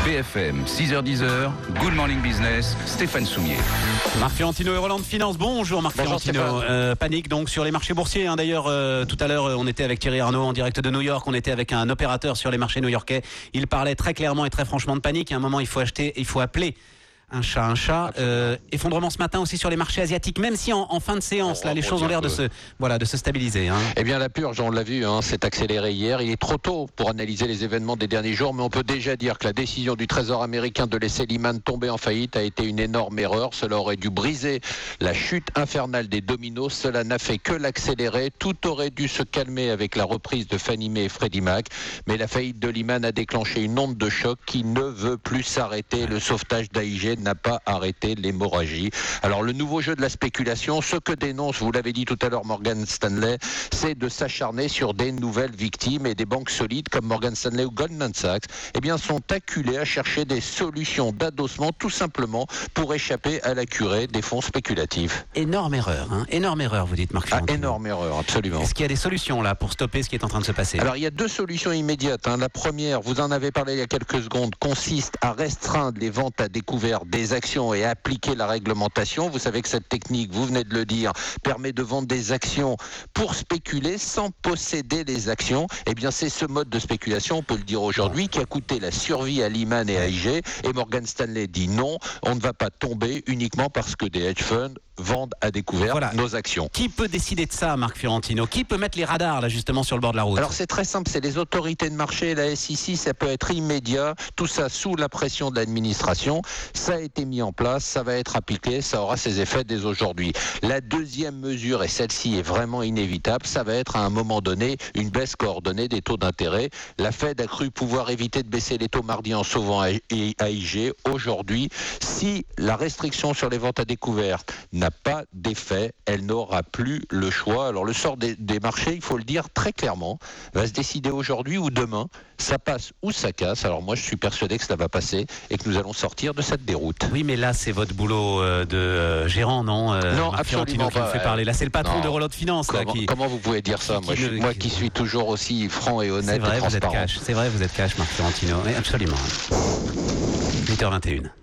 BFM, 6h-10h, Good Morning Business, Stéphane Soumier. Marc Fiorentino et Roland de Finance. Bonjour Marc Fiorentino. Panique donc sur les marchés boursiers. D'ailleurs, tout à l'heure, on était avec Thierry Arnaud en direct de New York. On était avec un opérateur sur les marchés new-yorkais. Il parlait très clairement et très franchement de panique. À un moment, il faut appeler un chat. Effondrement ce matin aussi sur les marchés asiatiques, même si en fin de séance, là, les choses ont l'air de se stabiliser. Eh bien, la purge, on l'a vu, s'est accélérée hier. Il est trop tôt pour analyser les événements des derniers jours, mais on peut déjà dire que la décision du Trésor américain de laisser Lehman tomber en faillite a été une énorme erreur. Cela aurait dû briser la chute infernale des dominos. Cela n'a fait que l'accélérer. Tout aurait dû se calmer avec la reprise de Fannie Mae et Freddie Mac, mais la faillite de Lehman a déclenché une onde de choc qui ne veut plus s'arrêter. Le sauvetage d'AIG n'a pas arrêté l'hémorragie. Alors le nouveau jeu de la spéculation, ce que dénonce, vous l'avez dit tout à l'heure, Morgan Stanley, c'est de s'acharner sur des nouvelles victimes, et des banques solides comme Morgan Stanley ou Goldman Sachs sont acculées à chercher des solutions d'adossement tout simplement pour échapper à la curée des fonds spéculatifs. Énorme erreur, vous dites Marc Fiorentino. Énorme erreur, absolument. Est-ce qu'il y a des solutions là pour stopper ce qui est en train de se passer? Alors il y a deux solutions immédiates. La première, vous en avez parlé il y a quelques secondes, consiste à restreindre les ventes à découvert des actions et à appliquer la réglementation. Vous savez que cette technique, vous venez de le dire, permet de vendre des actions pour spéculer sans posséder les actions. Eh bien, c'est ce mode de spéculation, on peut le dire aujourd'hui, qui a coûté la survie à Lehman et à AIG. Et Morgan Stanley dit non, on ne va pas tomber uniquement parce que des hedge funds vendent à découvert nos actions. Qui peut décider de ça, Marc Fiorentino? Qui peut mettre les radars là justement sur le bord de la route? Alors c'est très simple, c'est les autorités de marché, la SEC, ça peut être immédiat, tout ça sous la pression de l'administration. Ça a été mis en place, ça va être appliqué, ça aura ses effets dès aujourd'hui. La deuxième mesure, et celle-ci est vraiment inévitable, ça va être à un moment donné une baisse coordonnée des taux d'intérêt. La Fed a cru pouvoir éviter de baisser les taux mardi en sauvant AIG. Aujourd'hui, si la restriction sur les ventes à découvert n'a pas d'effet, elle n'aura plus le choix. Alors le sort des marchés, il faut le dire très clairement, va se décider aujourd'hui ou demain. Ça passe ou ça casse. Alors moi je suis persuadé que ça va passer et que nous allons sortir de cette déroute. Oui, mais là c'est votre boulot de gérant, non? Non, Marc absolument pas. Qui vous fait parler. Là c'est le patron de Roland de Finance. Comment vous pouvez dire ça? Moi qui suis toujours aussi franc et honnête et transparent. C'est vrai, vous êtes cash, Marc Fiorentino. Oui, absolument. 8h21.